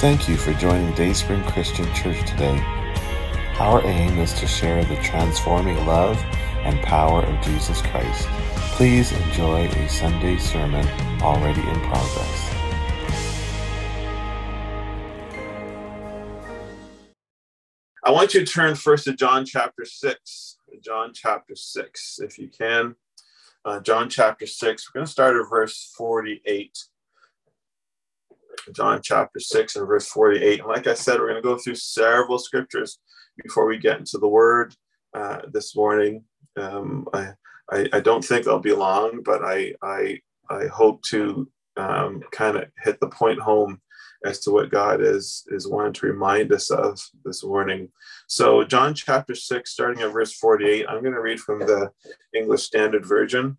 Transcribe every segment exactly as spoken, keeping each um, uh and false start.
Thank you for joining Dayspring Christian Church today. Our aim is to share the transforming love and power of Jesus Christ. Please enjoy a Sunday sermon already in progress. I want you to turn first to John chapter six. John chapter six, if you can. Uh, John chapter six. We're going to start at verse forty-eight. John chapter six and verse forty-eight. And like I said, we're going to go through several scriptures before we get into the word uh, this morning. Um, I, I I don't think they'll be long, but I I I hope to um, kind of hit the point home as to what God is is wanting to remind us of this morning. So John chapter six, starting at verse forty-eight, I'm going to read from the English Standard Version.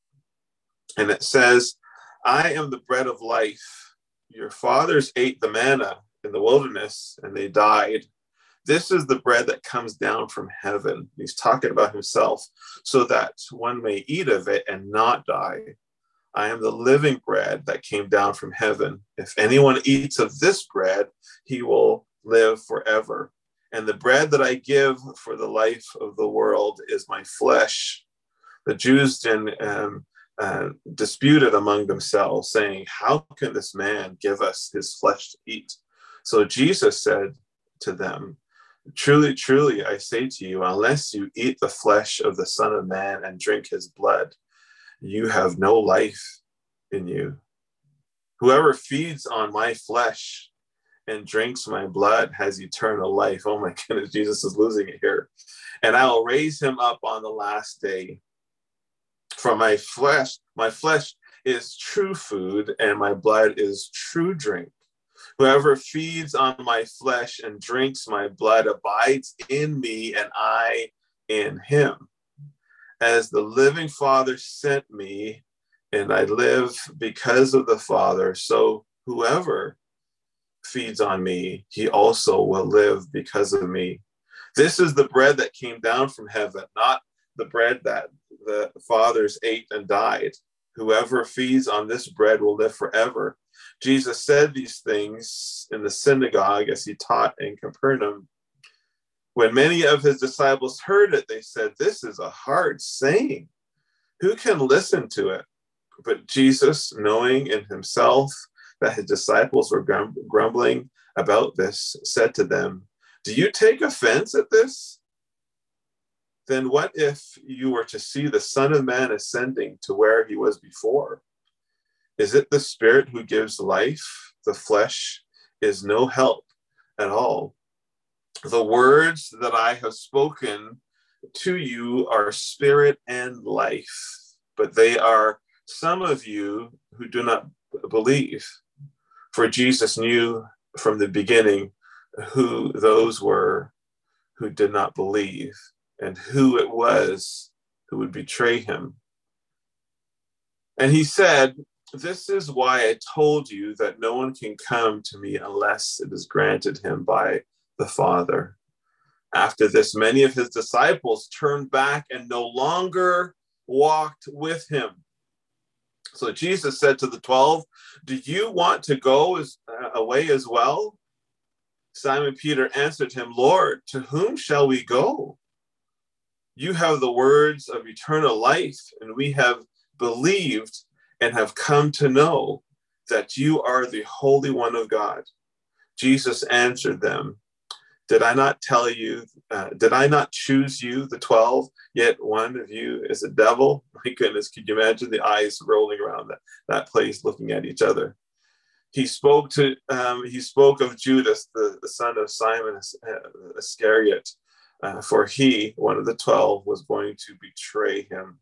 And it says, "I am the bread of life. Your fathers ate the manna in the wilderness and they died. This is the bread that comes down from heaven." He's talking about himself, "so that one may eat of it and not die. I am the living bread that came down from heaven. If anyone eats of this bread, he will live forever. And the bread that I give for the life of the world is my flesh." The Jews then um, uh, disputed among themselves, saying, "How can this man give us his flesh to eat?" So Jesus said to them, "Truly, truly, I say to you, unless you eat the flesh of the Son of Man and drink his blood, you have no life in you. Whoever feeds on my flesh and drinks my blood has eternal life." Oh my goodness, Jesus is losing it here. "And I will raise him up on the last day. For my flesh, my flesh is true food, and my blood is true drink. Whoever feeds on my flesh and drinks my blood abides in me, and I in him. As the living Father sent me, and I live because of the Father, so whoever feeds on me, he also will live because of me. This is the bread that came down from heaven, not the bread that the fathers ate and died. Whoever feeds on this bread will live forever." Jesus said these things in the synagogue as he taught in Capernaum. When many of his disciples heard it, they said, "This is a hard saying. Who can listen to it?" But Jesus, knowing in himself that his disciples were grumbling about this, said to them, "Do you take offense at this? Then what if you were to see the Son of Man ascending to where he was before? Is it the Spirit who gives life? The flesh is no help at all. The words that I have spoken to you are spirit and life, but they are some of you who do not believe." For Jesus knew from the beginning who those were who did not believe and who it was who would betray him. And he said, "This is why I told you that no one can come to me unless it is granted him by the Father." After this, many of his disciples turned back and no longer walked with him. So Jesus said to the twelve, "Do you want to go as, uh, away as well?" Simon Peter answered him, "Lord, to whom shall we go? You have the words of eternal life, and we have believed and have come to know that you are the Holy One of God." Jesus answered them, Did I not tell you, uh, did I not choose you, the twelve, yet one of you is a devil? My goodness, could you imagine the eyes rolling around that, that place looking at each other? He spoke to, um, he spoke of Judas, the, the son of Simon Iscariot, uh, for he, one of the twelve, was going to betray him.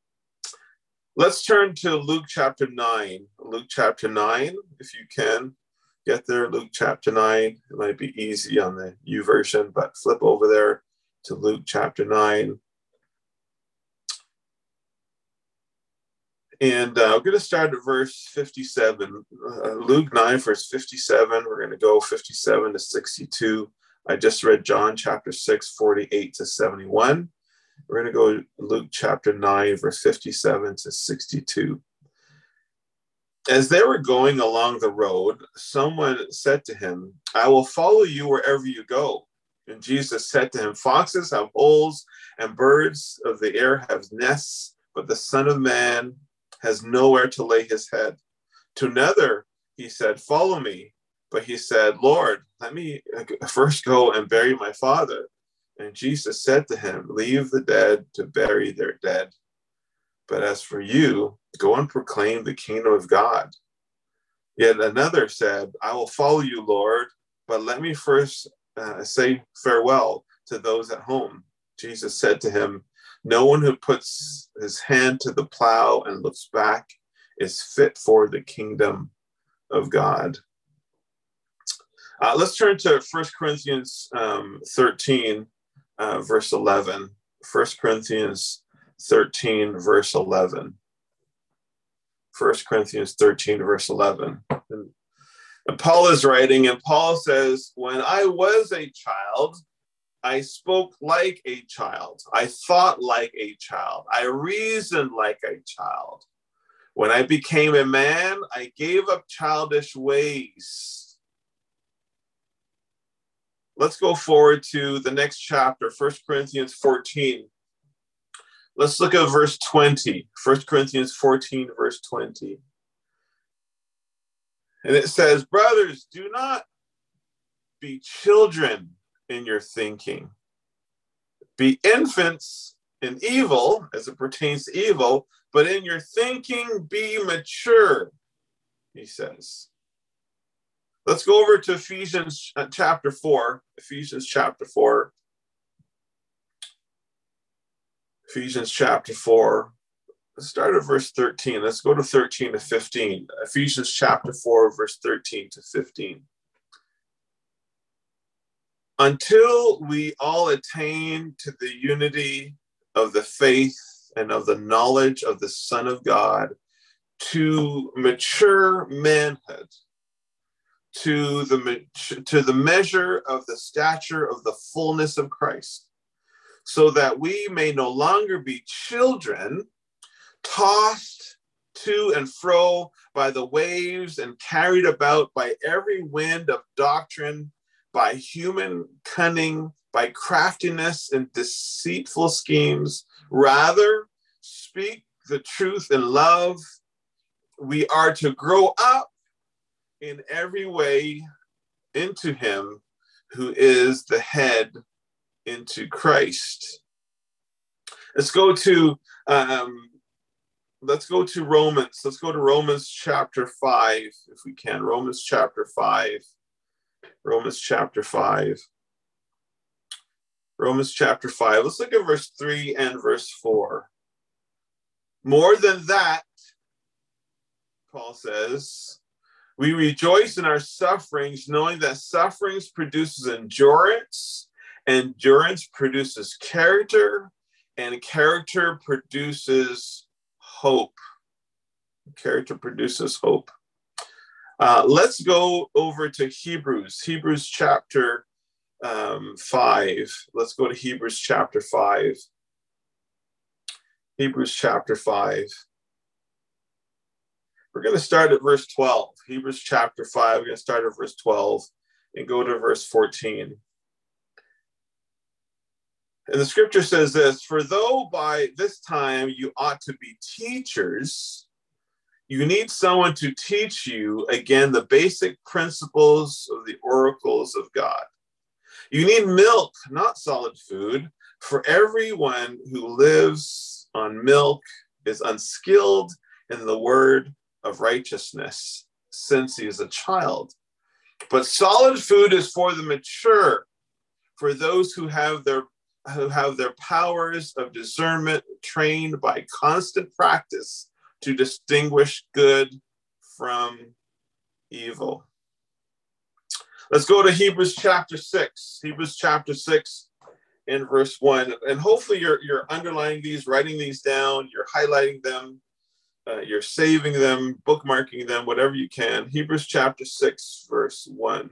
Let's turn to Luke chapter nine. Luke chapter nine, if you can. Get there, Luke chapter nine. It might be easy on the U version, but flip over there to Luke chapter nine. And uh, we're going to start at verse fifty-seven. Uh, Luke nine, verse fifty-seven. We're going to go fifty-seven to sixty-two. I just read John chapter six, forty-eight to seventy-one. We're going to go Luke chapter nine, verse fifty-seven to sixty-two. As they were going along the road, someone said to him, I will follow you wherever you go. And Jesus said to him, foxes have holes and birds of the air have nests, but the Son of Man has nowhere to lay his head. To another, he said, follow me. But he said, Lord, let me first go and bury my father. And Jesus said to him, leave the dead to bury their dead. But as for you, go and proclaim the kingdom of God. Yet another said, I will follow you, Lord, but let me first uh, say farewell to those at home. Jesus said to him, no one who puts his hand to the plow and looks back is fit for the kingdom of God. Uh, let's turn to First Corinthians um, thirteen, uh, verse eleven. First Corinthians thirteen, verse eleven. First Corinthians thirteen, verse eleven. And, and Paul is writing, and Paul says, when I was a child, I spoke like a child. I thought like a child. I reasoned like a child. When I became a man, I gave up childish ways. Let's go forward to the next chapter, First Corinthians fourteen. Let's look at verse twenty. First Corinthians fourteen, verse twenty. And it says, brothers, do not be children in your thinking. Be infants in evil, as it pertains to evil, but in your thinking be mature, he says. Let's go over to Ephesians chapter four. Ephesians chapter four. Ephesians chapter four. Let's start at verse thirteen. Let's go to thirteen to fifteen. Ephesians chapter four, verse thirteen to fifteen. Until we all attain to the unity of the faith and of the knowledge of the Son of God, to mature manhood, to the, to the measure of the stature of the fullness of Christ, so that we may no longer be children, tossed to and fro by the waves and carried about by every wind of doctrine, by human cunning, by craftiness and deceitful schemes. Rather, speak the truth in love. We are to grow up in every way into him who is the head, into Christ. Let's go to um, let's go to Romans. Let's go to Romans chapter five, if we can. Romans chapter five. Romans chapter five. Romans chapter five. Let's look at verse three and verse four. More than that, Paul says, we rejoice in our sufferings, knowing that sufferings produces endurance, endurance produces character, and character produces hope. Character produces hope. Uh, let's go over to Hebrews, Hebrews chapter um, five. Let's go to Hebrews chapter five. Hebrews chapter five. We're going to start at verse twelve. Hebrews chapter five, we're going to start at verse twelve and go to verse fourteen. And the scripture says this, for though by this time you ought to be teachers, you need someone to teach you, again, the basic principles of the oracles of God. You need milk, not solid food, for everyone who lives on milk is unskilled in the word of righteousness, since he is a child. But solid food is for the mature, for those who have their who have their powers of discernment trained by constant practice to distinguish good from evil. Let's go to Hebrews chapter six. Hebrews chapter six in verse one. And hopefully you're, you're underlining these, writing these down, you're highlighting them, uh, you're saving them, bookmarking them, whatever you can. Hebrews chapter six, verse one.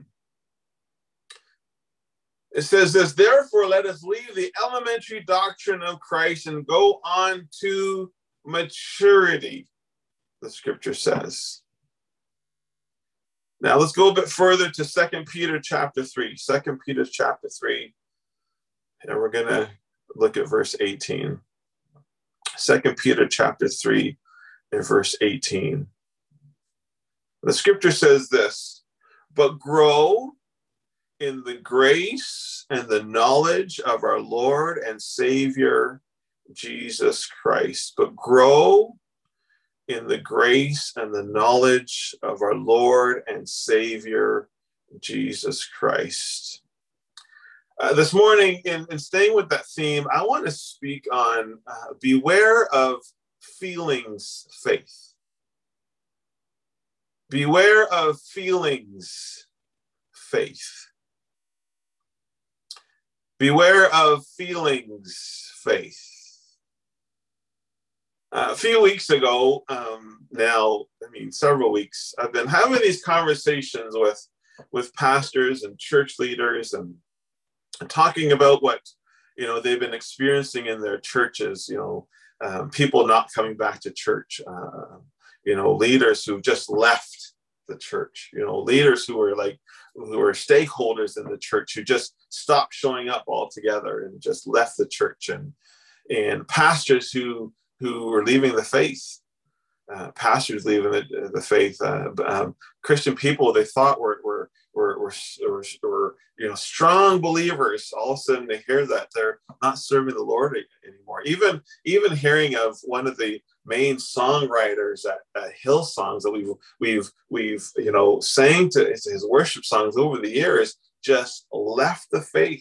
It says this, therefore let us leave the elementary doctrine of Christ and go on to maturity, the scripture says. Now let's go a bit further to Second Peter chapter three. Second Peter chapter three. And we're going to look at verse eighteen. Second Peter chapter three and verse eighteen. The scripture says this, but grow in the grace and the knowledge of our Lord and Savior, Jesus Christ. But grow in the grace and the knowledge of our Lord and Savior, Jesus Christ. Uh, this morning, in, in staying with that theme, I want to speak on uh, beware of feelings faith. Beware of feelings faith. Beware of feelings faith. Uh, a few weeks ago, um, now, I mean, several weeks, I've been having these conversations with, with pastors and church leaders and, and talking about what, you know, they've been experiencing in their churches, you know, um, people not coming back to church, uh, you know, leaders who just left the church, you know, leaders who were like, who were stakeholders in the church who just stopped showing up altogether and just left the church, and, and pastors who, who were leaving the faith, uh, pastors leaving the, the faith, uh, um, Christian people they thought were, were, were, were, were, were, you know, strong believers. All of a sudden they hear that they're not serving the Lord anymore. Even, even hearing of one of the main songwriters at, at Hillsongs that we've, we've, we've, you know, sang to his, his worship songs over the years, just left the faith.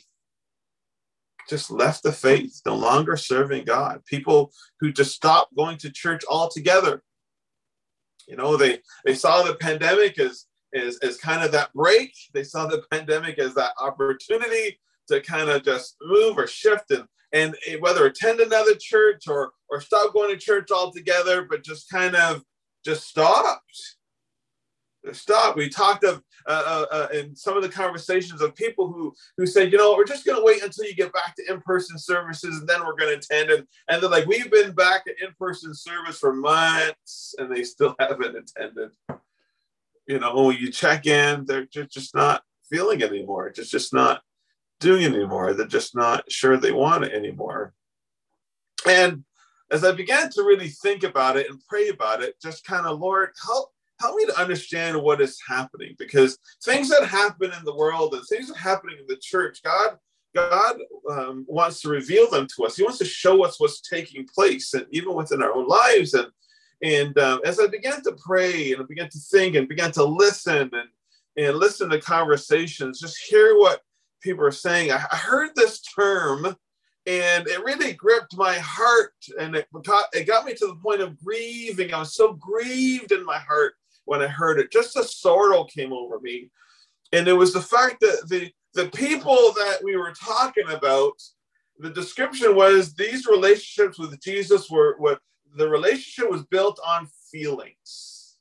Just left the faith, no longer serving God. People who just stopped going to church altogether. You know, they, they saw the pandemic as, as, as kind of that break. They saw the pandemic as that opportunity to kind of just move or shift and, and whether attend another church or, or stop going to church altogether, but just kind of just stopped. Stop. We talked of uh, uh, in some of the conversations of people who who said, you know, we're just going to wait until you get back to in-person services and then we're going to attend. And, and they're like, we've been back at in-person service for months and they still haven't attended. You know, you check in, they're just, just not feeling it anymore. Just, just not doing it anymore. They're just not sure they want it anymore. And as I began to really think about it and pray about it, just kind of, Lord, help Help me to understand what is happening, because things that happen in the world and things that are happening in the church, God, God um, wants to reveal them to us. He wants to show us what's taking place, and even within our own lives. And and um, as I began to pray and I began to think and began to listen and and listen to conversations, just hear what people are saying, I, I heard this term, and it really gripped my heart, and it got, it got me to the point of grieving. I was so grieved in my heart when I heard it. Just a sorrow came over me. And it was the fact that the, the people that we were talking about, the description was these relationships with Jesus were, were the relationship was built on feelings.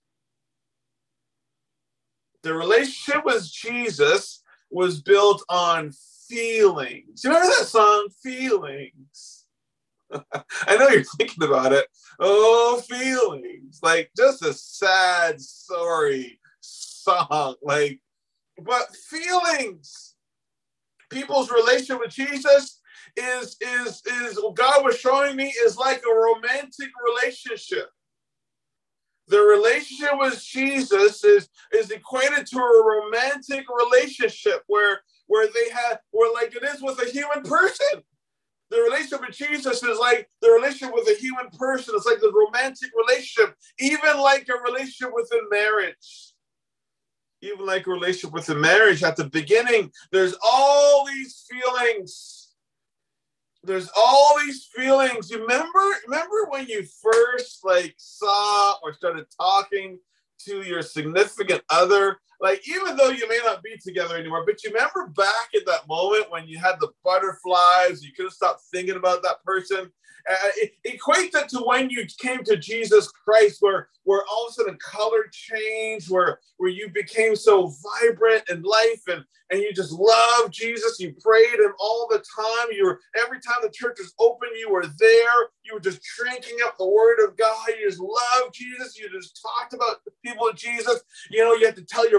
The relationship with Jesus was built on feelings. You remember that song, Feelings? I know you're thinking about it. Oh, feelings. Like, just a sad, sorry song. Like, but feelings. People's relationship with Jesus is, is, is, what God was showing me is like a romantic relationship. The relationship with Jesus is, is equated to a romantic relationship where, where they have, where like it is with a human person. The relationship with Jesus is like the relationship with a human person. It's like the romantic relationship, even like a relationship within marriage. Even like a relationship within marriage, at the beginning, there's all these feelings. There's all these feelings. You remember, remember when you first like saw or started talking to your significant other? Like, even though you may not be together anymore, but you remember back at that moment when you had the butterflies, you couldn't stop thinking about that person. Uh, it, equate that to when you came to Jesus Christ, where, where all of a sudden color changed, where, where you became so vibrant in life, and, and you just loved Jesus. You prayed him all the time. You were, every time the church was open, you were there. You were just drinking up the word of God. You just loved Jesus. You just talked about the people of Jesus. You know, you had to tell your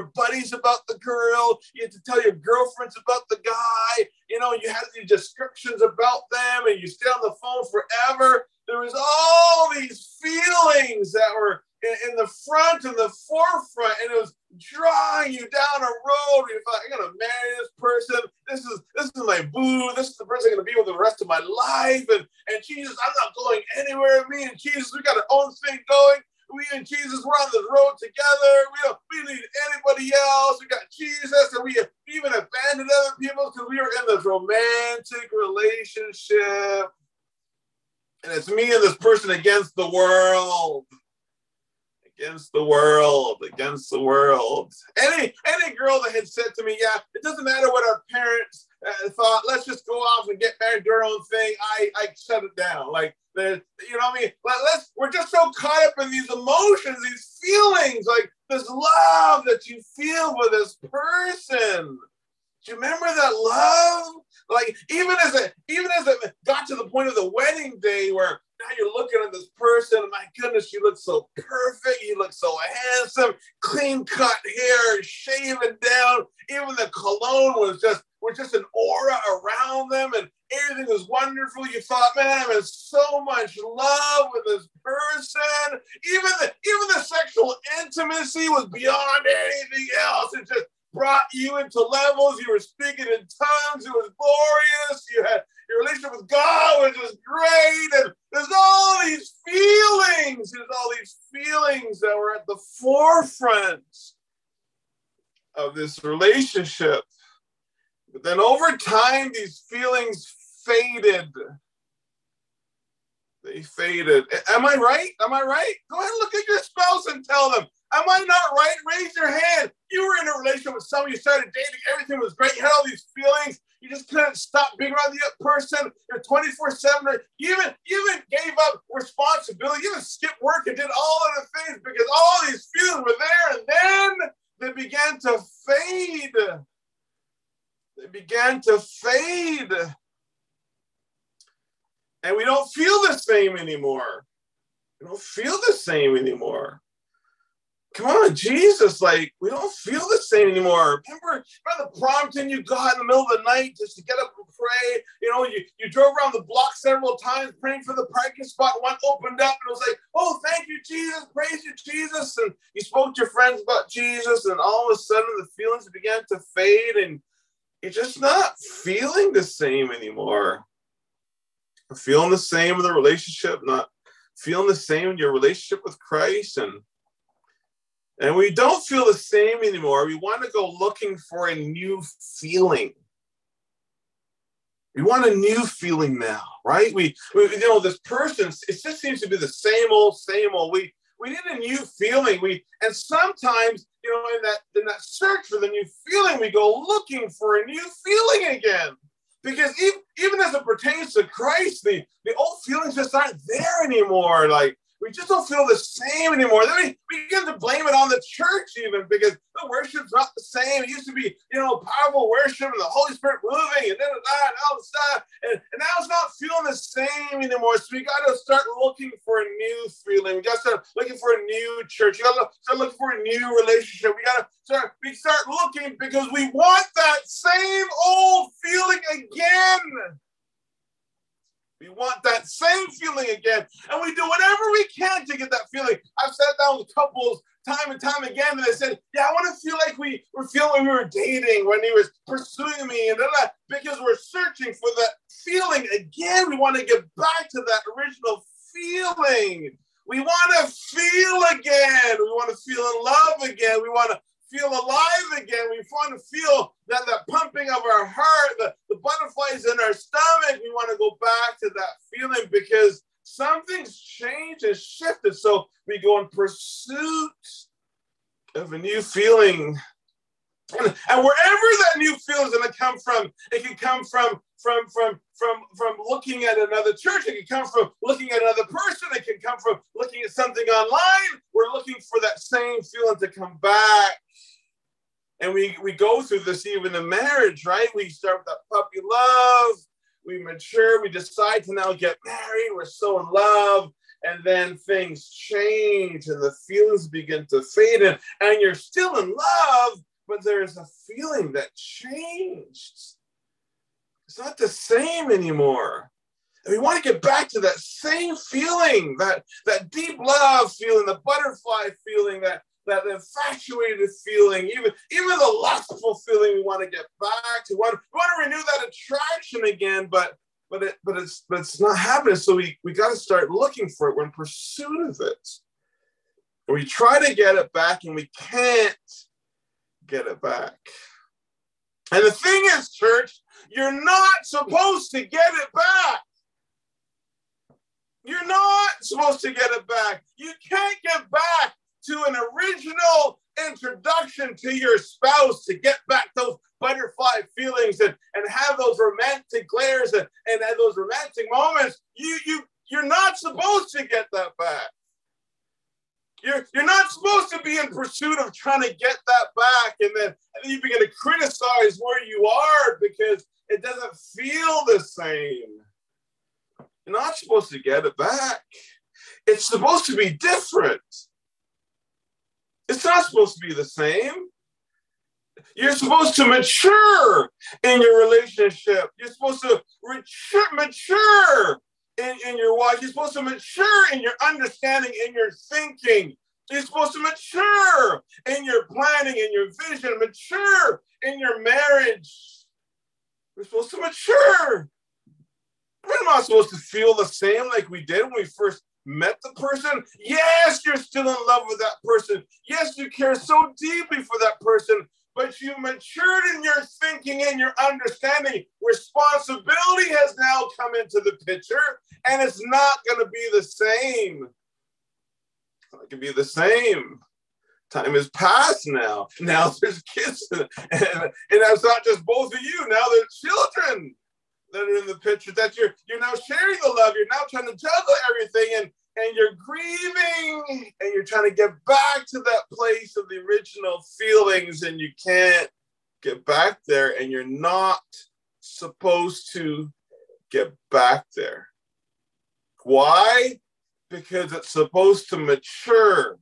your buddies about the girl. You had to tell your girlfriends about the guy. You know, you had these descriptions about them, and you stay on the phone forever. There was all these feelings that were in, in the front and the forefront, and it was drawing you down a road. You thought, I'm gonna marry this person. This is this is my boo. This is the person I'm gonna be with the rest of my life. And and Jesus, I'm not going anywhere. Me and Jesus, we got our own thing going. We and Jesus, we're on the road together. We don't we don't need anybody else. We got Jesus, and we even abandoned other people because we were in this romantic relationship. And it's me and this person against the world. Against the world, against the world. Any any girl that had said to me, yeah, it doesn't matter what our parents uh, thought, let's just go off and get married, do our own thing, I, I shut it down. Like, the, you know what I mean? Let, let's, we're just so caught up in these emotions, these feelings, like this love that you feel for this person. Do you remember that love? Like, even as it, even as it got to the point of the wedding day where now you're looking at this person, and my goodness, you look so perfect, you look so handsome, clean cut hair, shaven down, even the cologne was just, was just an aura around them, and everything was wonderful. You thought, man, I'm in so much love with this person. Even the, even the sexual intimacy was beyond anything else. It just brought you into levels. You were speaking in tongues. It was glorious. You had your relationship with God was just great. And there's all these feelings. There's all these feelings that were at the forefront of this relationship. But then over time, these feelings faded. They faded. Am I right? Am I right? Go ahead and look at your spouse and tell them, am I not right? Raise your hand. You were in a relationship with someone, you started dating, everything was great, you had all these feelings, you just couldn't stop being around the person, you're twenty-four seven, you even, you even gave up responsibility, you even skipped work and did all of the things because all these feelings were there, and then they began to fade. They began to fade. And we don't feel the same anymore. We don't feel the same anymore. Come on, Jesus, like, we don't feel the same anymore. Remember, remember the prompting you got in the middle of the night just to get up and pray? You know, you, you drove around the block several times praying for the parking spot. One opened up and it was like, oh, thank you, Jesus. Praise you, Jesus. And you spoke to your friends about Jesus, and all of a sudden the feelings began to fade, and you're just not feeling the same anymore. Feeling the same in the relationship, not feeling the same in your relationship with Christ. And And we don't feel the same anymore. We want to go looking for a new feeling. We want a new feeling now, right? We, we you know, this person, it just seems to be the same old, same old. We we need a new feeling. We and sometimes, you know, in that in that search for the new feeling, we go looking for a new feeling again. Because even, even as it pertains to Christ, the, the old feelings just aren't there anymore. Like, we just don't feel the same anymore. Then we, we begin to blame it on the church even, because the worship's not the same. It used to be, you know, powerful worship and the Holy Spirit moving and then and that and all this stuff. And, and now it's not feeling the same anymore. So we got to start looking for a new feeling. We got to start looking for a new church. We got to start looking for a new relationship. We got to start, we start looking because we want that same old feeling again. We want that same feeling again, and we do whatever we can to get that feeling. I've sat down with couples time and time again, and they said, yeah, I want to feel like we were feeling when we were dating, when he was pursuing me, and that, because we're searching for that feeling again. We want to get back to that original feeling. We want to feel again. We want to feel in love again. We want to feel alive again. We want to feel that, that pumping of our heart, the, the butterflies in our stomach. We want to go back to that feeling because something's changed and shifted. So we go in pursuit of a new feeling. And, and wherever that new feeling is going to come from, it can come from, from, from, from, from looking at another church. It can come from looking at another person. It can come from looking at something online. We're looking for that same feeling to come back. And we, we go through this even in marriage, right? We start with that puppy love. We mature. We decide to now get married. We're so in love. and then things change and the feelings begin to fade, and, and you're still in love, but there's a feeling that changed. It's not the same anymore. And we want to get back to that same feeling, that, that deep love feeling, the butterfly feeling, that, that infatuated feeling, even, even the lustful feeling we want to get back to. We want, we want to renew that attraction again, but but it but it's but it's not happening. So we, we got to start looking for it. We're in pursuit of it. And we try to get it back and we can't get it back. And the thing is, church, you're not supposed to get it back. You're not supposed to get it back. You can't get back to an original introduction to your spouse to get back those butterfly feelings and, and have those romantic glares and, and have those romantic moments. You, you, you're not supposed to get that back. You're, you're not supposed to be in pursuit of trying to get that back, and then, and then you begin to criticize where you are because it doesn't feel the same. You're not supposed to get it back. It's supposed to be different. It's not supposed to be the same. You're supposed to mature in your relationship. You're supposed to mature, mature in, in your walk. You're supposed to mature in your understanding, in your thinking. You're supposed to mature in your planning, in your vision, mature in your marriage. We're supposed to mature. We're not supposed to feel the same like we did when we first met the person. Yes, you're still in love with that person. Yes, you care so deeply for that person, but you matured in your thinking and your understanding. Responsibility has now come into the picture, and it's not going to be the same. It's not going to be the same. Time has passed now. Now there's kids, and, and it's not just both of you. Now there's children that are in the picture, that you're you're now sharing the love. You're now trying to juggle everything, and and you're grieving, and you're trying to get back to that place of the original feelings, and you can't get back there, and you're not supposed to get back there. Why? Because it's supposed to mature.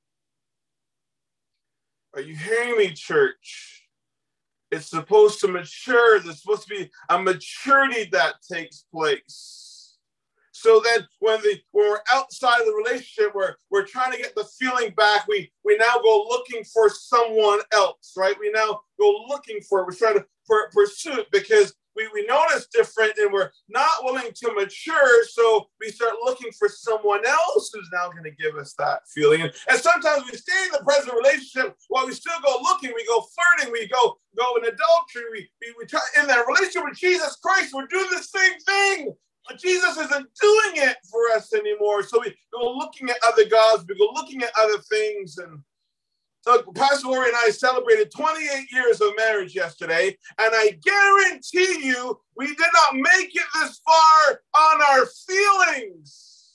Are you hearing me, church? It's supposed to mature. There's supposed to be a maturity that takes place. So that when, the, when we're outside of the relationship, we're, we're trying to get the feeling back, we, we now go looking for someone else, right? We now go looking for it. We're trying to for, pursue it because we, we know it's different and we're not willing to mature. So we start looking for someone else who's now going to give us that feeling. And, and sometimes we stay in the present relationship while we still go looking, we go flirting, we go, go in adultery. We, we, we try in that relationship with Jesus Christ, we're doing the same thing. But Jesus isn't doing it for us anymore. So we go looking at other gods, we go looking at other things. And so Pastor Lori and I celebrated twenty-eight years of marriage yesterday, and I guarantee you we did not make it this far on our feelings.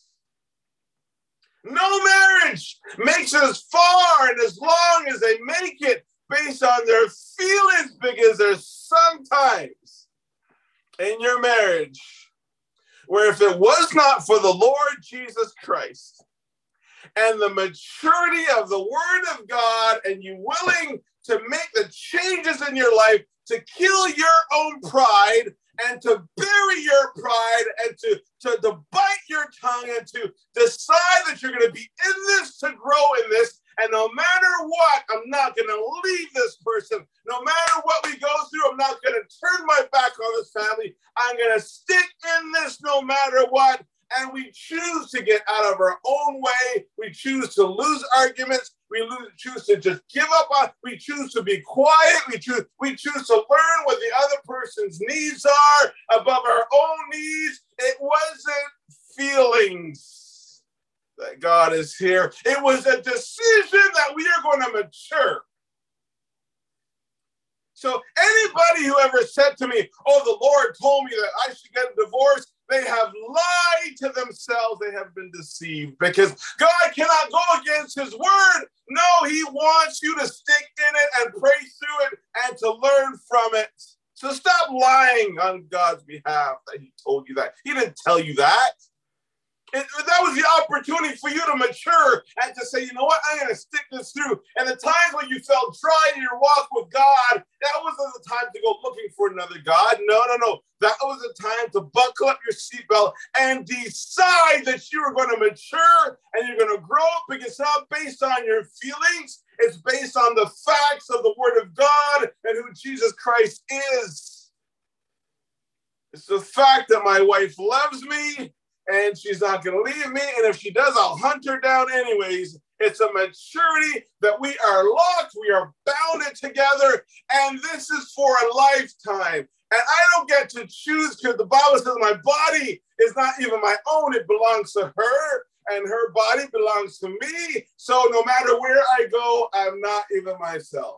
No marriage makes it as far and as long as they make it based on their feelings, because there's sometimes in your marriage where if it was not for the Lord Jesus Christ and the maturity of the Word of God, and you willing to make the changes in your life to kill your own pride and to bury your pride and to, to, to bite your tongue and to decide that you're going to be in this to grow in this, and no matter what, I'm not going to leave this person. No matter what we go through, I'm not going to turn my back on this family. I'm going to stick in this no matter what. And we choose to get out of our own way. We choose to lose arguments. We lose, choose to just give up on. We choose to be quiet. We choose, we choose to learn what the other person's needs are above our own needs. It wasn't feelings that God is here. It was a decision that we are going to mature. So anybody who ever said to me, oh, the Lord told me that I should get a divorce, they have lied to themselves. They have been deceived, because God cannot go against his word. No, he wants you to stick in it and pray through it and to learn from it. So stop lying on God's behalf that he told you that. He didn't tell you that. It, that was the opportunity for you to mature and to say, you know what, I'm going to stick this through. And the times when you felt dry in your walk with God, that wasn't the time to go looking for another God. No, no, no. That was the time to buckle up your seatbelt and decide that you are going to mature and you're going to grow up, because it's not based on your feelings. It's based on the facts of the Word of God and who Jesus Christ is. It's the fact that my wife loves me and she's not going to leave me. And if she does, I'll hunt her down anyways. It's a maturity that we are locked. We are bounded together. And this is for a lifetime. And I don't get to choose, because the Bible says my body is not even my own. It belongs to her, and her body belongs to me. So no matter where I go, I'm not even myself.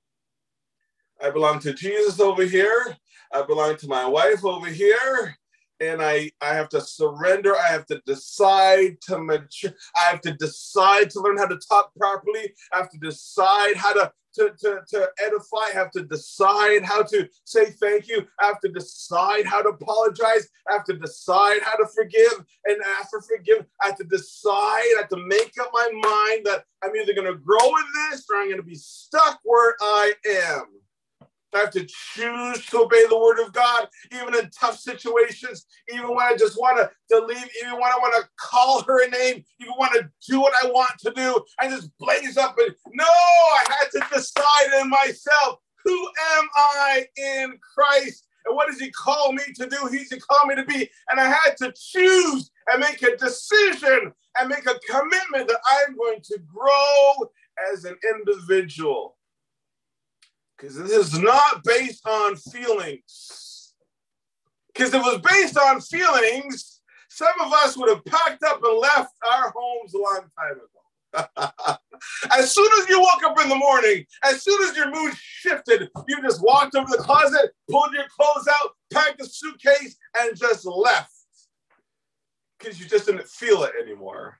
I belong to Jesus over here. I belong to my wife over here. And I, I have to surrender. I have to decide to mature. I have to decide to learn how to talk properly. I have to decide how to, to, to, to edify. I have to decide how to say thank you. I have to decide how to apologize. I have to decide how to forgive and ask for forgiveness. I have to decide, I have to make up my mind that I'm either going to grow in this or I'm going to be stuck where I am. I have to choose to obey the Word of God, even in tough situations, even when I just want to, to leave, even when I want to call her a name, even want to do what I want to do. I just blaze up and no, I had to decide in myself, who am I in Christ? And what does he call me to do? He's called me to be. And I had to choose and make a decision and make a commitment that I'm going to grow as an individual. Because this is not based on feelings. Because if it was based on feelings, some of us would have packed up and left our homes a long time ago. As soon as you woke up in the morning, as soon as your mood shifted, you just walked over the closet, pulled your clothes out, packed a suitcase, and just left. Because you just didn't feel it anymore.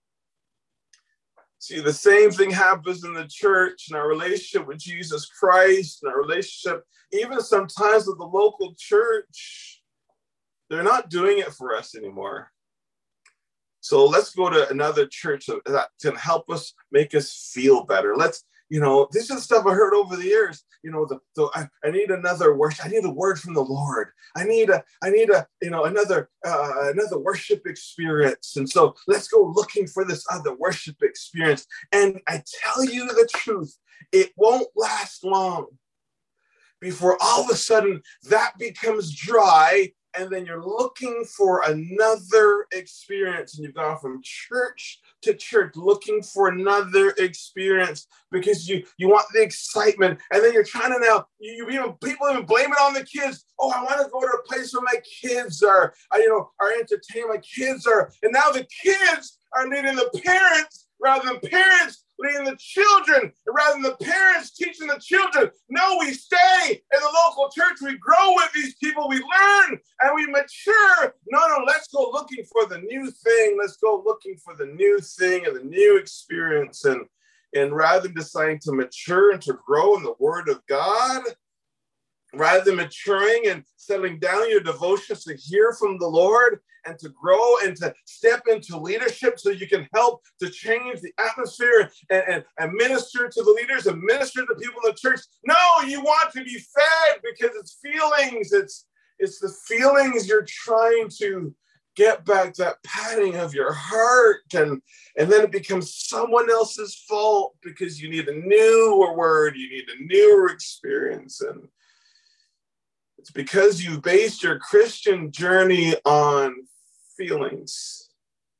See, the same thing happens in the church, in our relationship with Jesus Christ, in our relationship, even sometimes with the local church. They're not doing it for us anymore. So let's go to another church that can help us, make us feel better. Let's, you know, this is stuff I heard over the years. You know, the, the I, I need another worship. I need a word from the Lord. I need a, I need a, you know, another, uh, another worship experience. And so let's go looking for this other worship experience. And I tell you the truth, it won't last long before all of a sudden that becomes dry. And then you're looking for another experience, and you've gone from church to church looking for another experience because you, you want the excitement. And then you're trying to now, you, you even people even blame it on the kids. Oh, I want to go to a place where my kids are, you know, are entertained. My kids are, and now the kids are leading the parents rather than parents leading the children, rather than the parents teaching the children. No, we stay in the local church. We grow with these people. We learn and we mature. No, no, let's go looking for the new thing. Let's go looking for the new thing and the new experience. And, and rather than deciding to mature and to grow in the Word of God, rather than maturing and settling down your devotions to hear from the Lord and to grow and to step into leadership so you can help to change the atmosphere and, and, and minister to the leaders and minister to people in the church. No, you want to be fed because it's feelings. It's, it's the feelings you're trying to get back, that patting of your heart. And, and then it becomes someone else's fault because you need a newer word. You need a newer experience. And it's because you based your Christian journey on feelings.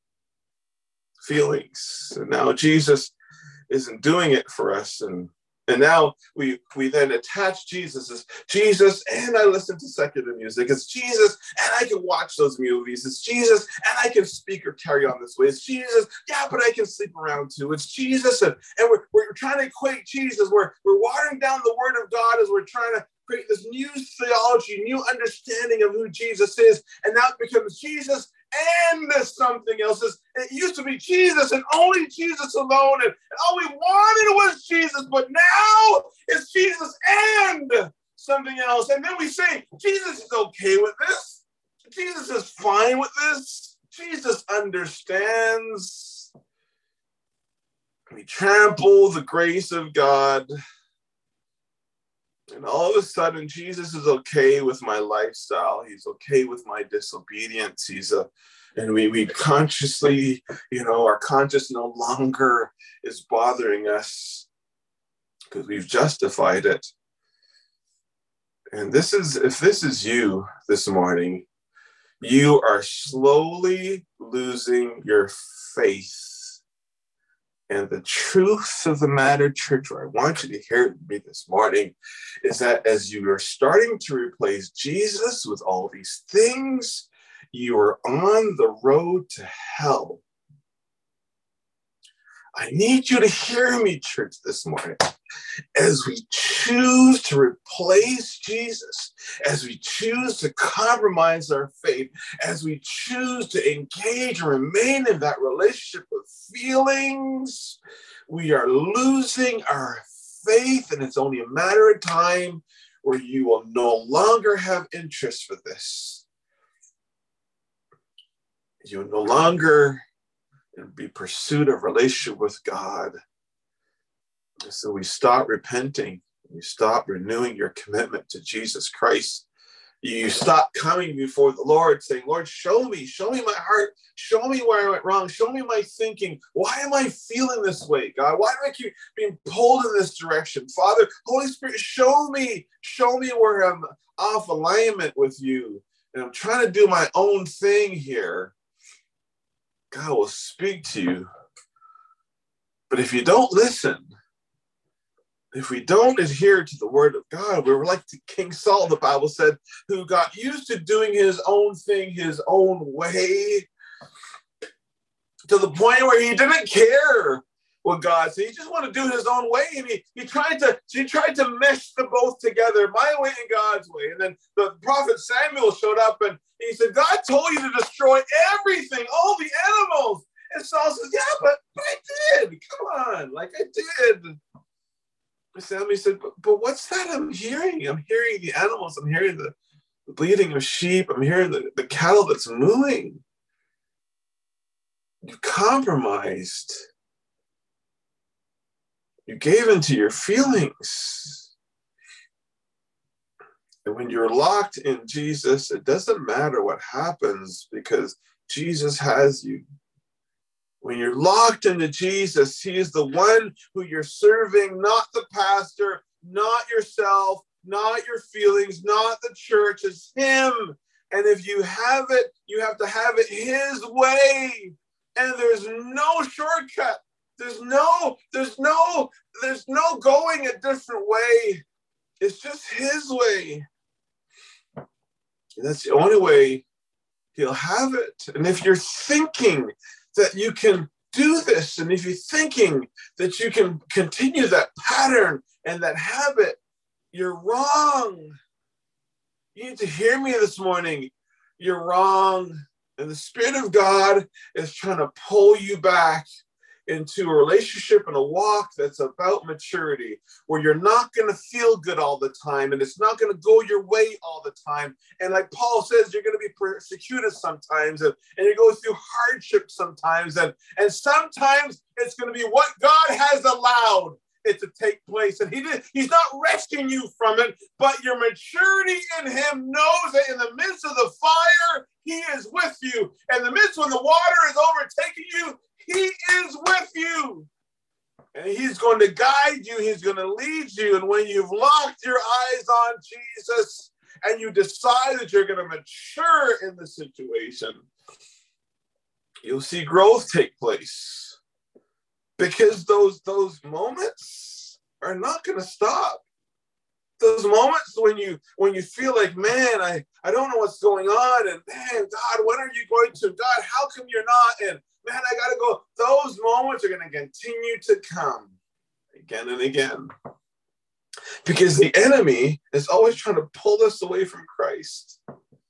Feelings. And now Jesus isn't doing it for us. And, and now we, we then attach Jesus as Jesus, and I listen to secular music. It's Jesus, and I can watch those movies. It's Jesus, and I can speak or carry on this way. It's Jesus, yeah, but I can sleep around too. It's Jesus, and, and we're, we're trying to equate Jesus. We're, we're watering down the Word of God as we're trying to create this new theology, new understanding of who Jesus is, and now it becomes Jesus and something else. It used to be Jesus and only Jesus alone, and all we wanted was Jesus, but now it's Jesus and something else. And then we say, Jesus is okay with this. Jesus is fine with this. Jesus understands. We trample the grace of God. And all of a sudden, Jesus is okay with my lifestyle. He's okay with my disobedience. He's a, and we, we consciously, you know, our conscience no longer is bothering us because we've justified it. And this is, if this is you this morning, you are slowly losing your faith. And the truth of the matter, church, what I want you to hear me this morning is that as you are starting to replace Jesus with all these things, you are on the road to hell. I need you to hear me, church, this morning. As we choose to replace Jesus, as we choose to compromise our faith, as we choose to engage and remain in that relationship with feelings, we are losing our faith, and it's only a matter of time where you will no longer have interest for this. You will no longer be pursuit of relationship with God. So we stop repenting. You stop renewing your commitment to Jesus Christ. You stop coming before the Lord saying, Lord, show me, show me my heart. Show me where I went wrong. Show me my thinking. Why am I feeling this way, God? Why do I keep being pulled in this direction? Father, Holy Spirit, show me, show me where I'm off alignment with you. And I'm trying to do my own thing here. God will speak to you. But if you don't listen, if we don't adhere to the word of God, we're like King Saul, the Bible said, who got used to doing his own thing his own way to the point where he didn't care what God said. He just wanted to do his own way. And he, he tried to he tried to mesh them both together, my way and God's way. And then the prophet Samuel showed up and he said, God told you to destroy everything, all the animals. And Saul says, yeah, but, but I did. Come on, like I did. And Samuel said, but, but what's that I'm hearing? I'm hearing the animals. I'm hearing the, the bleating of sheep. I'm hearing the, the cattle that's mooing. You compromised. You gave into your feelings. And when you're locked in Jesus, it doesn't matter what happens because Jesus has you. When you're locked into Jesus, he is the one who you're serving, not the pastor, not yourself, not your feelings, not the church. It's him. And if you have it, you have to have it his way. And there's no shortcut. There's no, there's no, there's no going a different way. It's just his way. And that's the only way he'll have it. And if you're thinking that you can do this, and if you're thinking that you can continue that pattern and that habit, you're wrong. You need to hear me this morning. You're wrong. And the Spirit of God is trying to pull you back into a relationship and a walk that's about maturity, where you're not going to feel good all the time, and it's not going to go your way all the time. And like Paul says, you're going to be persecuted sometimes, and, and you go through hardship sometimes, and, and sometimes it's going to be what God has allowed it to take place. And he did, he's not rescuing you from it, but your maturity in him knows that in the midst of the fire, he is with you. In the midst when the water is overtaking you, he is with you. And he's going to guide you. He's going to lead you. And when you've locked your eyes on Jesus and you decide that you're going to mature in the situation, you'll see growth take place. Because those, those moments are not going to stop. Those moments when you when you feel like, man, I, I don't know what's going on. And man, God, when are you going to? God, how come you're not? And man, I got to go. Those moments are going to continue to come again and again. Because the enemy is always trying to pull us away from Christ.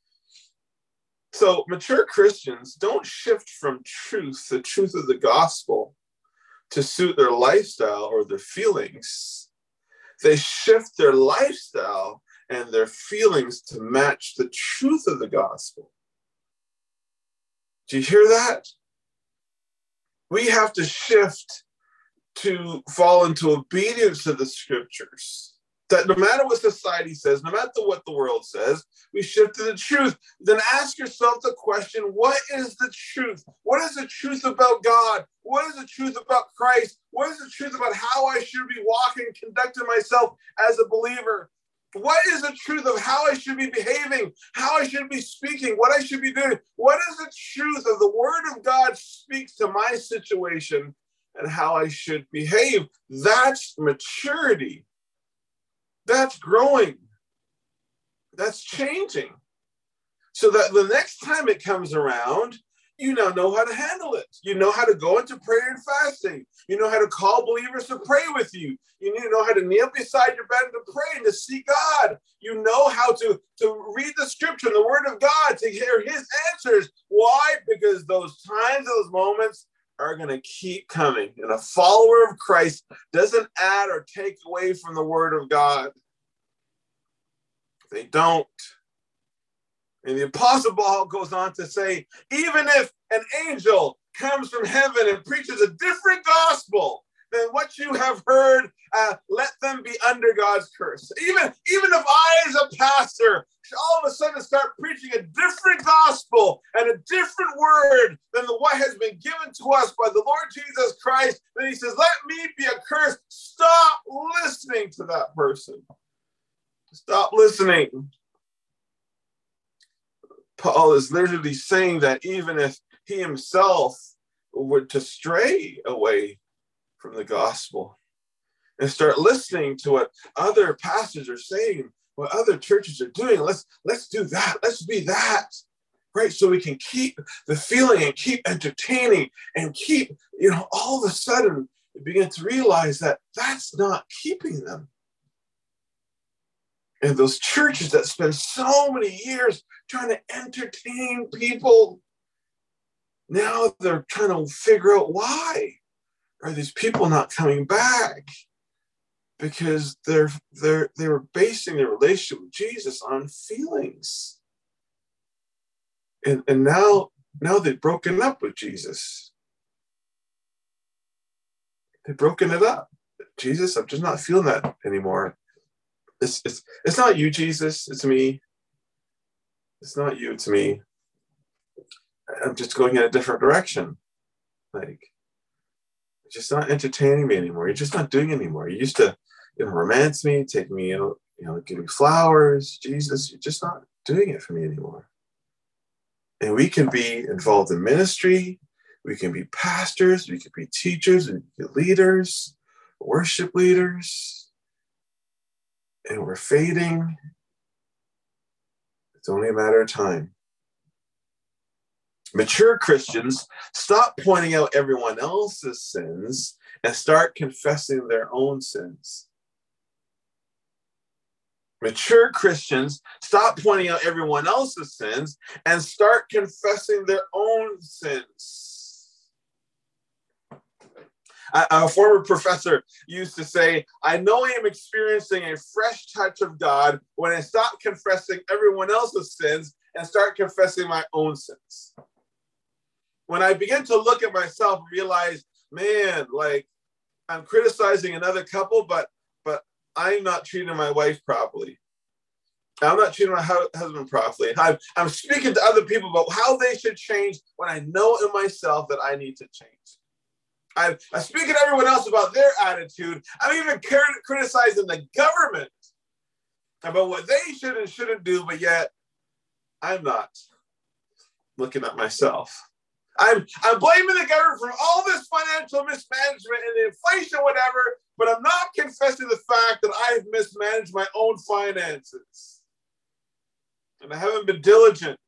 So mature Christians don't shift from truth, the truth of the gospel, to suit their lifestyle or their feelings. They shift their lifestyle and their feelings to match the truth of the gospel. Do you hear that? We have to shift to fall into obedience to the scriptures. That no matter what society says, no matter what the world says, we shift to the truth. Then ask yourself the question, what is the truth? What is the truth about God? What is the truth about Christ? What is the truth about how I should be walking and conducting myself as a believer? What is the truth of how I should be behaving, how I should be speaking, what I should be doing? What is the truth of the word of God speaks to my situation and how I should behave? That's maturity. That's growing. That's changing. So that the next time it comes around, you now know how to handle it. You know how to go into prayer and fasting. You know how to call believers to pray with you. You need to know how to kneel beside your bed to pray and to seek God. You know how to, to read the scripture, the word of God, to hear his answers. Why? Because those times, those moments are going to keep coming. And a follower of Christ doesn't add or take away from the word of God. They don't. And the Apostle Paul goes on to say, even if an angel comes from heaven and preaches a different gospel than what you have heard, uh, let them be under God's curse. Even, even if I, as a pastor, all of a sudden start preaching a different gospel and a different word than the, what has been given to us by the Lord Jesus Christ, then he says, let me be accursed. Stop listening to that person. Stop listening. Paul is literally saying that even if he himself were to stray away from the gospel and start listening to what other pastors are saying, what other churches are doing, let's let's do that. Let's be that, right? So we can keep the feeling and keep entertaining and keep, you know, all of a sudden you begin to realize that that's not keeping them. And those churches that spend so many years trying to entertain people, now they're trying to figure out why are these people not coming back? Because they're they're they were basing their relationship with Jesus on feelings. And, and now, now they've broken up with Jesus. They've broken it up. Jesus, I'm just not feeling that anymore. It's, it's, it's not you, Jesus. It's me. It's not you. It's me. I'm just going in a different direction. Like, you're just not entertaining me anymore. You're just not doing it anymore. You used to, you know, romance me, take me out, you know, give me flowers. Jesus, you're just not doing it for me anymore. And we can be involved in ministry. We can be pastors. We can be teachers. We can be leaders, worship leaders. And we're fading. It's only a matter of time. Mature Christians stop pointing out everyone else's sins and start confessing their own sins. Mature Christians stop pointing out everyone else's sins and start confessing their own sins. A former professor used to say, I know I am experiencing a fresh touch of God when I stop confessing everyone else's sins and start confessing my own sins. When I begin to look at myself and realize, man, like I'm criticizing another couple, but but I'm not treating my wife properly. I'm not treating my husband properly. I'm, I'm speaking to other people about how they should change when I know in myself that I need to change. I'm, I'm speaking to everyone else about their attitude. I'm even criticizing the government about what they should and shouldn't do, but yet I'm not looking at myself. I'm, I'm blaming the government for all this financial mismanagement and the inflation, whatever, but I'm not confessing the fact that I've mismanaged my own finances. And I haven't been diligent.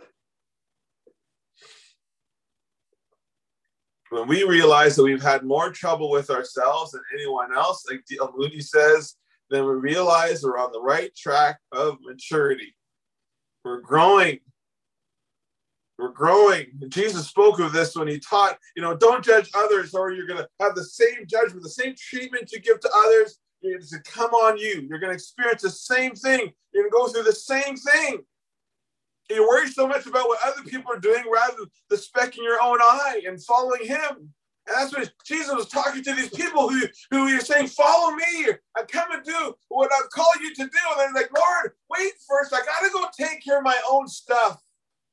When we realize that we've had more trouble with ourselves than anyone else, like D L Moody says, then we realize we're on the right track of maturity. We're growing. We're growing. Jesus spoke of this when he taught, you know, don't judge others or you're going to have the same judgment, the same treatment you give to others. It's to come on you. You're going to experience the same thing. You're going to go through the same thing. You worry so much about what other people are doing rather than the speck in your own eye and following him. And that's what Jesus was talking to these people who, who you're saying, follow me. I come and do what I call you to do. And they're like, Lord, wait first. I got to go take care of my own stuff.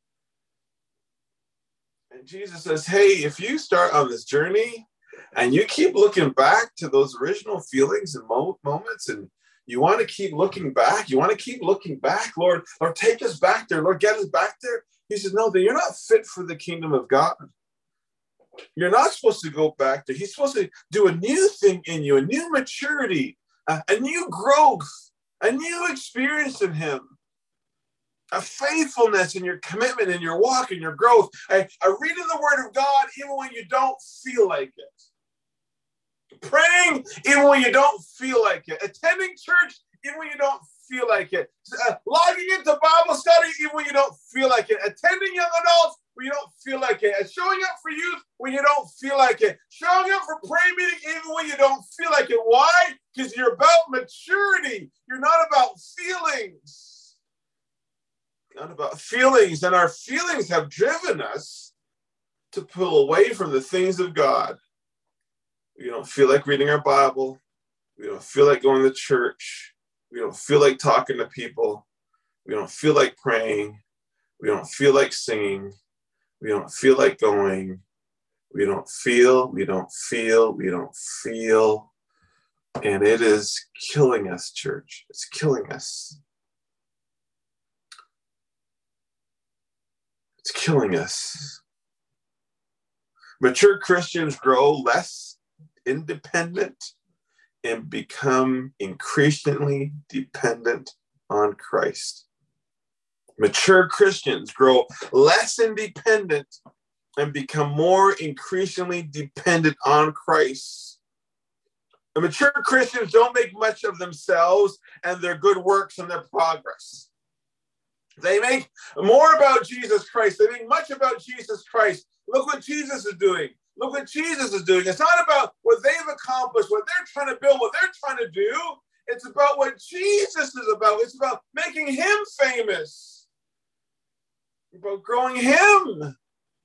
And Jesus says, hey, if you start on this journey and you keep looking back to those original feelings and mo- moments and you want to keep looking back. You want to keep looking back, Lord. Lord, take us back there. Lord, get us back there. He says, no, then you're not fit for the kingdom of God. You're not supposed to go back there. He's supposed to do a new thing in you, a new maturity, a, a new growth, a new experience in him, a faithfulness in your commitment, in your walk, in your growth, a, a reading the word of God even when you don't feel like it. Praying even when you don't feel like it. Attending church even when you don't feel like it. Uh, logging into Bible study even when you don't feel like it. Attending young adults when you don't feel like it. And showing up for youth when you don't feel like it. Showing up for prayer meeting even when you don't feel like it. Why? Because you're about maturity. You're not about feelings. Not about feelings. And our feelings have driven us to pull away from the things of God. We don't feel like reading our Bible. We don't feel like going to church. We don't feel like talking to people. We don't feel like praying. We don't feel like singing. We don't feel like going. We don't feel, we don't feel, we don't feel. And it is killing us, church. It's killing us. It's killing us. Mature Christians grow less independent and become increasingly dependent on Christ. Mature Christians grow less independent and become more increasingly dependent on Christ. The mature Christians don't make much of themselves and their good works and their progress. They make more about Jesus Christ. They make much about Jesus Christ. Look what Jesus is doing. Look what Jesus is doing. It's not about what they've accomplished, what they're trying to build, what they're trying to do. It's about what Jesus is about. It's about making him famous. It's about growing him.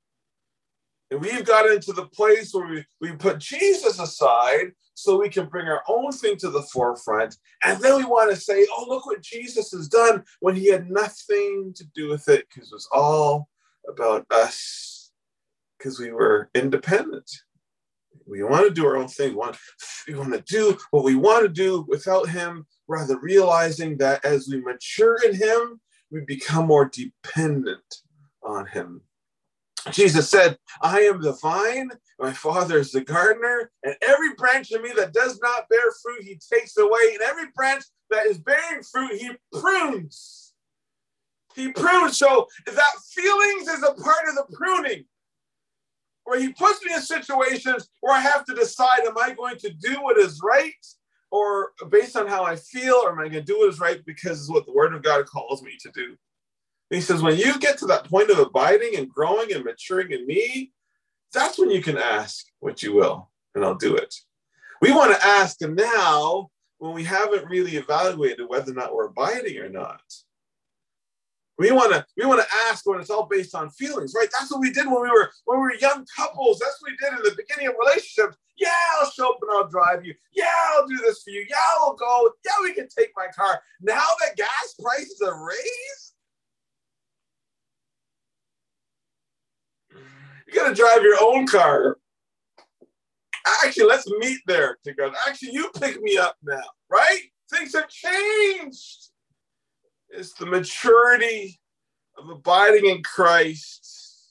And we've got into the place where we, we put Jesus aside so we can bring our own thing to the forefront. And then we want to say, oh, look what Jesus has done when he had nothing to do with it because it was all about us. Because we were independent. We want to do our own thing. We want, we want to do what we want to do without him, rather realizing that as we mature in him, we become more dependent on him. Jesus said, I am the vine, my Father is the gardener, and every branch of me that does not bear fruit, he takes away, and every branch that is bearing fruit, he prunes. He prunes. So that feelings is a part of the pruning. Where he puts me in situations where I have to decide, am I going to do what is right or based on how I feel, or am I going to do what is right because it's what the word of God calls me to do? And he says, when you get to that point of abiding and growing and maturing in me, that's when you can ask what you will, and I'll do it. We want to ask now when we haven't really evaluated whether or not we're abiding or not. We want to we want to ask when it's all based on feelings, right? That's what we did when we were when we were young couples. That's what we did in the beginning of relationships. Yeah, I'll show up and I'll drive you. Yeah, I'll do this for you. Yeah, I'll go. Yeah, we can take my car. Now that gas prices have raised, you got to drive your own car. Actually, let's meet there together. Actually, you pick me up now, right? Things have changed. It's the maturity of abiding in Christ.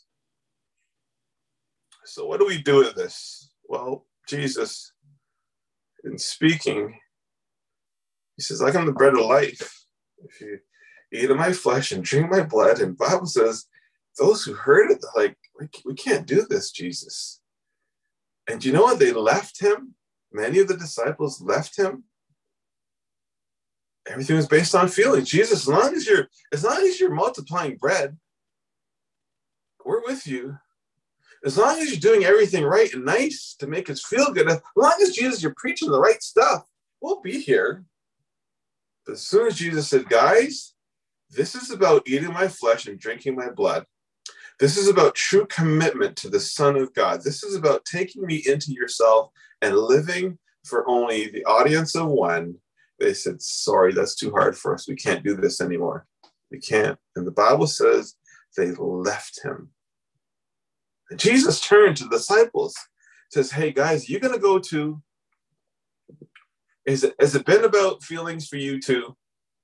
So what do we do with this? Well, Jesus, in speaking, he says, like I'm the bread of life. If you eat of my flesh and drink my blood, and the Bible says, those who heard it, they're like, we, we can't do this, Jesus. And you know what? They left him. Many of the disciples left him. Everything was based on feelings. Jesus, as long as you're, as long as you're multiplying bread, we're with you. As long as you're doing everything right and nice to make us feel good, as long as Jesus, you're preaching the right stuff, we'll be here. But as soon as Jesus said, guys, This is about eating my flesh and drinking my blood. This is about true commitment to the Son of God. This is about taking me into yourself and living for only the audience of one. They said, sorry, that's too hard for us. We can't do this anymore. We can't. And the Bible says they left him. And Jesus turned to the disciples, says, hey, guys, you're going to go to, is it, has it been about feelings for you too?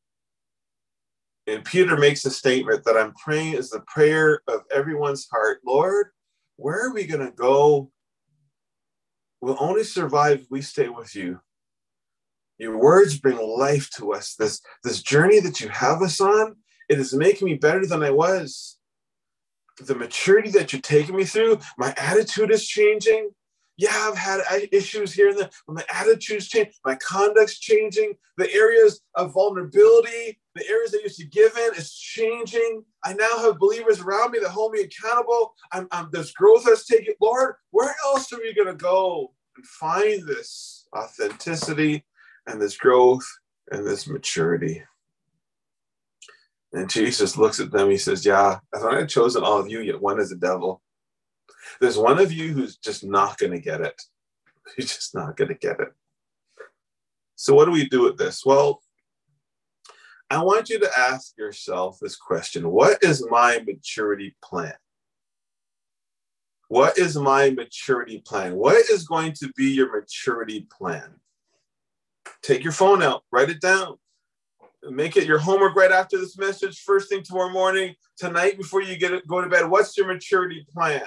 And Peter makes a statement that I'm praying is the prayer of everyone's heart. Lord, where are we going to go? We'll only survive if we stay with you. Your words bring life to us. This, this journey that you have us on, it is making me better than I was. The maturity that you're taking me through, my attitude is changing. Yeah, I've had issues here and there, but my attitude's changing, my conduct's changing, the areas of vulnerability, the areas I used to give in is changing. I now have believers around me that hold me accountable. I'm, I'm, there's growth that's taking. Lord, where else are we going to go and find this authenticity and this growth and this maturity? And Jesus looks at them. He says, yeah, I thought I'd chosen all of you, yet one is a devil. There's one of you who's just not going to get it. You're just not going to get it. So what do we do with this? Well, I want you to ask yourself this question. What is my maturity plan? What is my maturity plan? What is going to be your maturity plan? Take your phone out, write it down. Make it your homework right after this message, first thing tomorrow morning, tonight before you get it, go to bed. What's your maturity plan?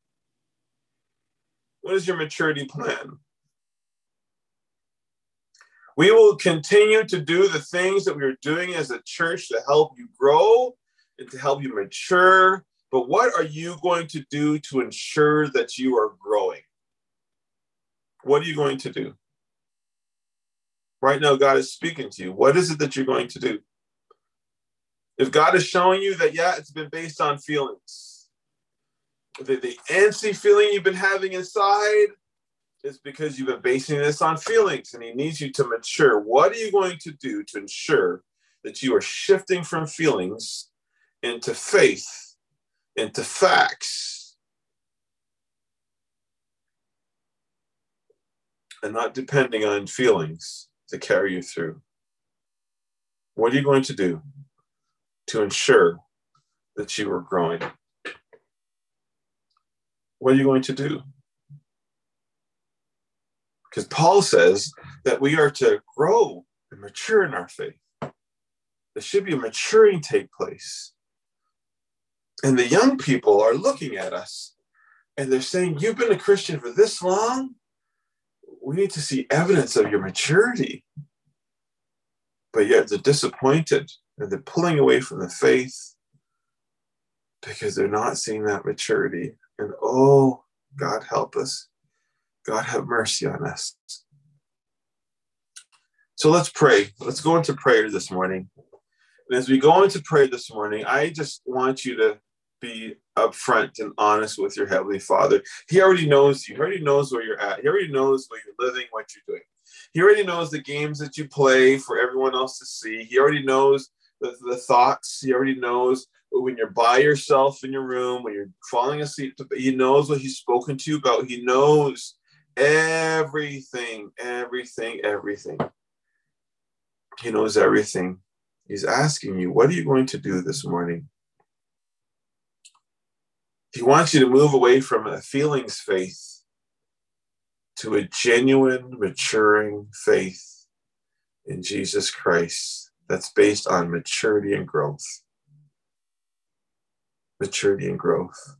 What is your maturity plan? We will continue to do the things that we are doing as a church to help you grow and to help you mature. But what are you going to do to ensure that you are growing? What are you going to do? Right now, God is speaking to you. What is it that you're going to do? If God is showing you that, yeah, it's been based on feelings. The, the antsy feeling you've been having inside is because you've been basing this on feelings, and he needs you to mature. What are you going to do to ensure that you are shifting from feelings into faith, into facts, and not depending on feelings to carry you through? What are you going to do to ensure that you are growing? What are you going to do? Because Paul says that we are to grow and mature in our faith. There should be a maturing take place. And the young people are looking at us and they're saying, you've been a Christian for this long? We need to see evidence of your maturity. But yet they're disappointed and they're pulling away from the faith because they're not seeing that maturity. And oh, God help us. God have mercy on us. So let's pray. Let's go into prayer this morning. And as we go into prayer this morning, I just want you to be upfront and honest with your Heavenly Father. He already knows you. He already knows where you're at. He already knows where you're living, what you're doing. He already knows the games that you play for everyone else to see. He already knows the, the thoughts. He already knows when you're by yourself in your room, when you're falling asleep. He knows what he's spoken to you about. He knows everything, everything, everything. He knows everything. He's asking you, what are you going to do this morning? He wants you to move away from a feelings faith to a genuine, maturing faith in Jesus Christ that's based on maturity and growth. Maturity and growth.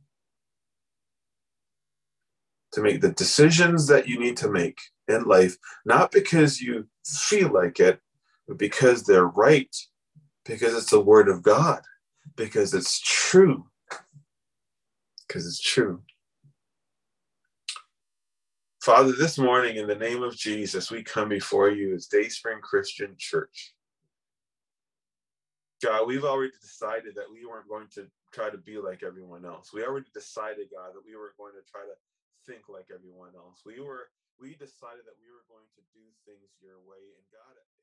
To make the decisions that you need to make in life, not because you feel like it, but because they're right, because it's the word of God, because it's true, because it's true. Father, this morning, in the name of Jesus, we come before you as Dayspring Christian Church. God, we've already decided that we weren't going to try to be like everyone else. We already decided, God, that we were going to try to think like everyone else. We were, we decided that we were going to do things your way. And God,